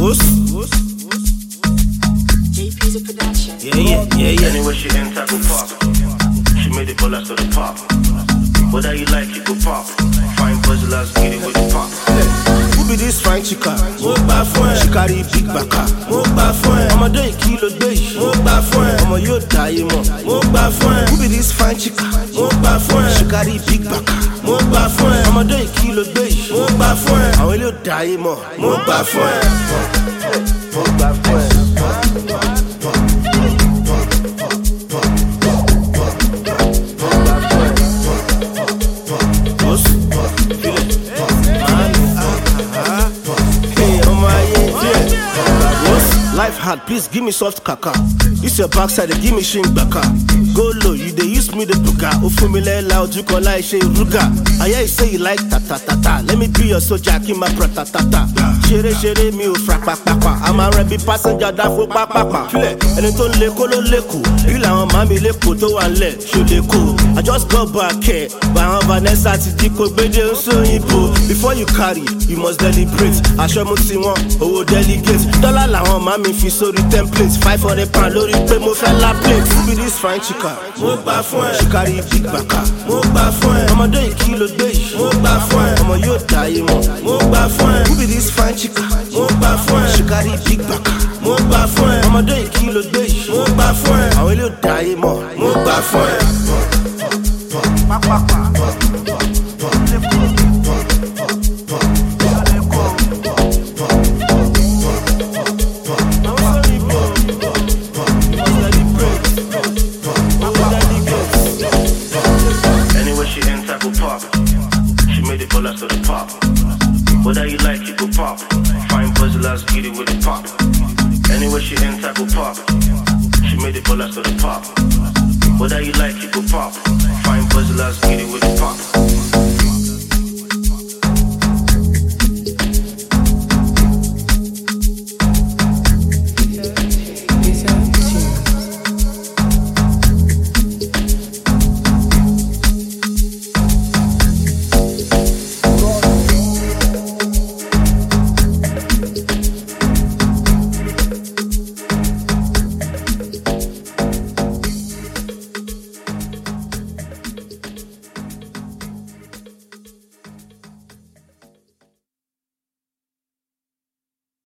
JP's a production. Yeah. Anyway, she enter, go pop. She made the ballers to the pop. Whether you like it, go pop. Fine puzzlers, get it with the pop. Who be this fine chica? Mo gba fún ẹ. She carry big baka. Mo gba fún ẹ. Ọmọdé kí ló gbé yìí. Mo gba fún ẹ. Ọmọ yóò dáyé mọ̀. Mo gba fún ẹ. Who be this fine chica? Mo gba fún ẹ. She carry big baka. Mo gba fún ẹ. Ọmọdé kí ló gbé yìí. Mo gba fún ẹ. Àwọn ilé ò dáyé mọ̀. Mo gba fún ẹ. Mo gba fún ẹ. Life hard, please give me soft kaka. This your backside, they give me shin baka. Go low, you they use me the buga. Ofumile loud, you call like she ruga. I hear you say you like ta ta ta ta. Let me be your soldier, keep my prata ta ta. Shere me o frak pa pa pa. I'm a rebel passenger that for pa pa pa. And it don't leko lo leko. You la on mami leko to one leg, show leko. I just got back here, but I'm Vanessa to diko bede so ibo. Before you carry, you must deliberate. I show mo si one, oh delicate. Dollar la on mami fi sorry templates. 500 pound lori pe mo fẹ́ la plate. Who be this fine chica? Mo gba fún ẹ. She carry big baka. Mo gba fún ẹ. Ọmọdé kí ló gbé yìí. Mo gba fún ẹ. Ọmọ yóò dáyé mọ̀. Mo gba fún ẹ. Who be this fine chica? Mo gba fún ẹ. She carry big baka. Mo gba fún ẹ. Ọmọdé kí ló gbé yìí. Mo gba fún ẹ. Àwọn ilé ò dáyé mọ̀. Mo gba fún ẹ. Pápápá. She made the ballers to the pop. Whether you like it, go pop. Fine puzzlers, get it with the pop. Anyway, she enter, go pop. She made the ballers to the pop. Whether you like it, go pop. Fine puzzlers.